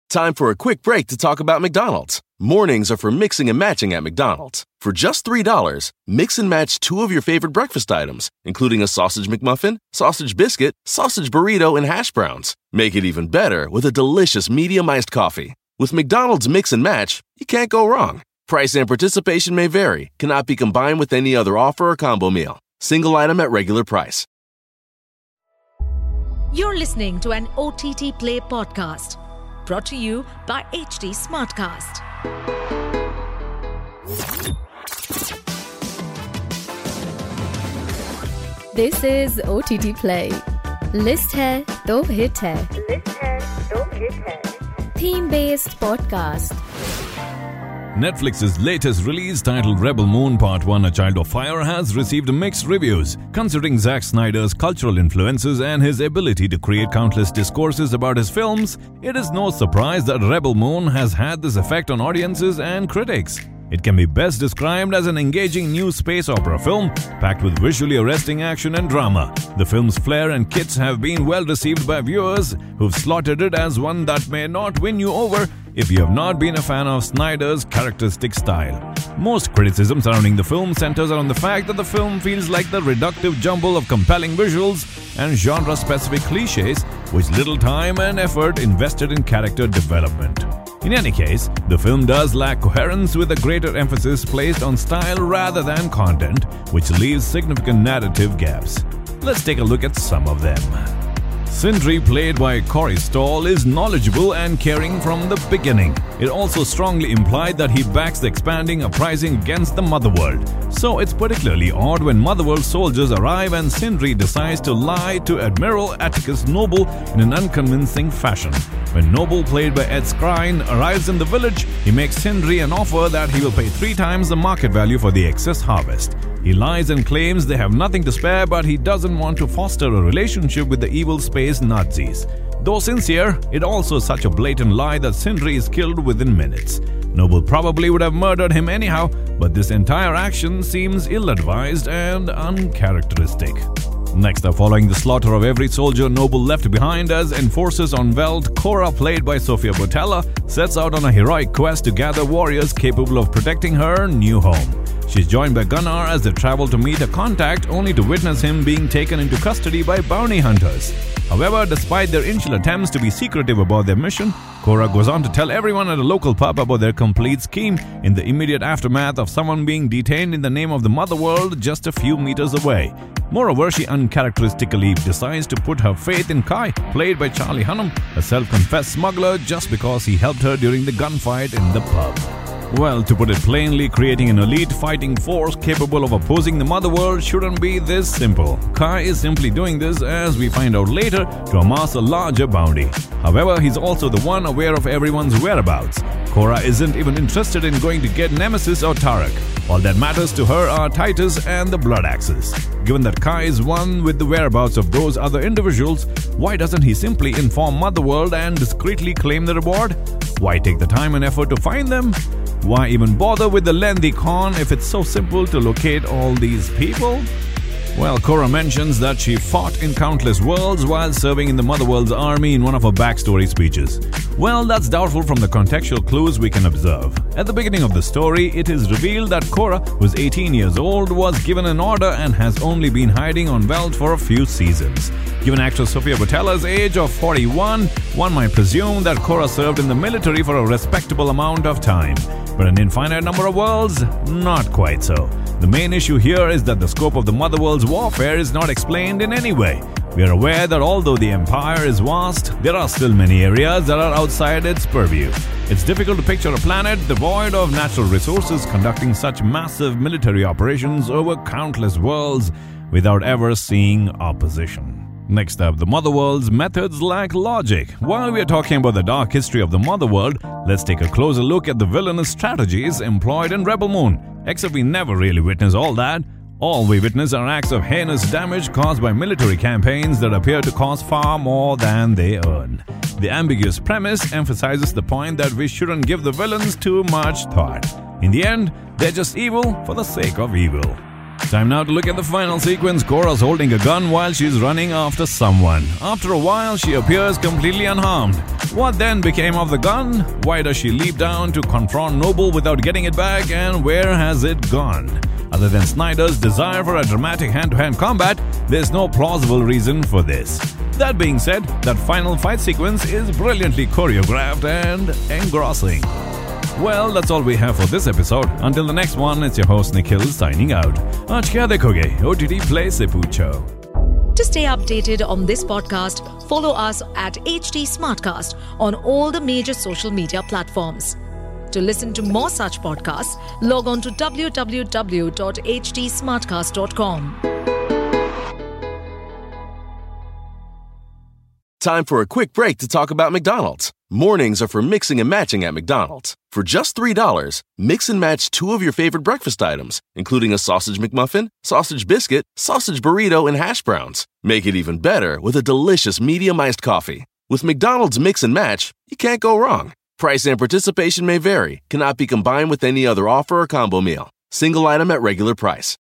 Time for a quick break to talk about McDonald's. Mornings are for mixing and matching at McDonald's. For just $3, mix and match 2 of your favorite breakfast items, including a sausage McMuffin, sausage biscuit, sausage burrito, and hash browns. Make it even better with a delicious medium iced coffee. With McDonald's Mix and Match, you can't go wrong. Price and participation may vary, cannot be combined with any other offer or combo meal. Single item at regular price. You're listening to an OTT Play podcast. Brought to you by HT Smartcast. This is OTT Play. List है तो hit है. Theme based podcast. Netflix's latest release titled Rebel Moon Part 1 A Child of Fire has received mixed reviews. Considering Zack Snyder's cultural influences and his ability to create countless discourses about his films, it is no surprise that Rebel Moon has had this effect on audiences and critics. It can be best described as an engaging new space opera film packed with visually arresting action and drama. The film's flair and kits have been well received by viewers who've slotted it as one that may not win you over if you have not been a fan of Snyder's characteristic style. Most criticism surrounding the film centers on the fact that the film feels like the reductive jumble of compelling visuals and genre-specific cliches with little time and effort invested in character development. In any case, the film does lack coherence with a greater emphasis placed on style rather than content, which leaves significant narrative gaps. Let's take a look at some of them. Sindri, played by Corey Stoll, is knowledgeable and caring from the beginning. It also strongly implied that he backs the expanding uprising against the Motherworld. So it's particularly odd when Motherworld soldiers arrive and Sindri decides to lie to Admiral Atticus Noble in an unconvincing fashion. When Noble, played by Ed Skrein, arrives in the village, he makes Sindri an offer that he will pay 3 times the market value for the excess harvest. He lies and claims they have nothing to spare, but he doesn't want to foster a relationship with the evil space Nazis. Though sincere, it also such a blatant lie that Sindri is killed within minutes. Noble probably would have murdered him anyhow, but this entire action seems ill-advised and uncharacteristic. Next up, following the slaughter of every soldier Noble left behind as enforcers on Veld, Cora, played by Sofia Boutella, sets out on a heroic quest to gather warriors capable of protecting her new home. She's joined by Gunnar as they travel to meet a contact, only to witness him being taken into custody by bounty hunters. However, despite their initial attempts to be secretive about their mission, Cora goes on to tell everyone at a local pub about their complete scheme in the immediate aftermath of someone being detained in the name of the Motherworld just a few meters away. Moreover, she uncharacteristically decides to put her faith in Kai, played by Charlie Hunnam, a self-confessed smuggler, just because he helped her during the gunfight in the pub. Well, to put it plainly, creating an elite fighting force capable of opposing the Motherworld shouldn't be this simple. Kai is simply doing this, as we find out later, to amass a larger bounty. However, he's also the one aware of everyone's whereabouts. Cora isn't even interested in going to get Nemesis or Tarak. All that matters to her are Titus and the Blood Axes. Given that Kai is one with the whereabouts of those other individuals, why doesn't he simply inform Motherworld and discreetly claim the reward? Why take the time and effort to find them? Why even bother with the lengthy con if it's so simple to locate all these people? Well, Cora mentions that she fought in countless worlds while serving in the Motherworld's army in one of her backstory speeches. Well, that's doubtful from the contextual clues we can observe. At the beginning of the story, it is revealed that Cora, who's 18 years old, was given an order and has only been hiding on Veld for a few seasons. Given actress Sofia Boutella's age of 41, one might presume that Cora served in the military for a respectable amount of time. But an infinite number of worlds? Not quite so. The main issue here is that the scope of the Motherworld's warfare is not explained in any way. We are aware that although the Empire is vast, there are still many areas that are outside its purview. It's difficult to picture a planet devoid of natural resources conducting such massive military operations over countless worlds without ever seeing opposition. Next up, the Motherworld's methods lack logic. While we are talking about the dark history of the Motherworld, let's take a closer look at the villainous strategies employed in Rebel Moon. Except we never really witness all that. All we witness are acts of heinous damage caused by military campaigns that appear to cost far more than they earn. The ambiguous premise emphasizes the point that we shouldn't give the villains too much thought. In the end, they're just evil for the sake of evil. Time now to look at the final sequence. Cora's holding a gun while she's running after someone. After a while, she appears completely unharmed. What then became of the gun? Why does she leap down to confront Noble without getting it back, and where has it gone? Other than Snyder's desire for a dramatic hand-to-hand combat, there's no plausible reason for this. That being said, that final fight sequence is brilliantly choreographed and engrossing. Well, that's all we have for this episode. Until the next one, it's your host Nikhil signing out. Aaj kya dekhoge? OTT Play se poocho. To stay updated on this podcast, follow us at HT Smartcast on all the major social media platforms. To listen to more such podcasts, log on to www.htsmartcast.com. Time for a quick break to talk about McDonald's. Mornings are for mixing and matching at McDonald's. For just $3, mix and match 2 of your favorite breakfast items, including a sausage McMuffin, sausage biscuit, sausage burrito, and hash browns. Make it even better with a delicious medium iced coffee. With McDonald's Mix and Match, you can't go wrong. Price and participation may vary, cannot be combined with any other offer or combo meal. Single item at regular price.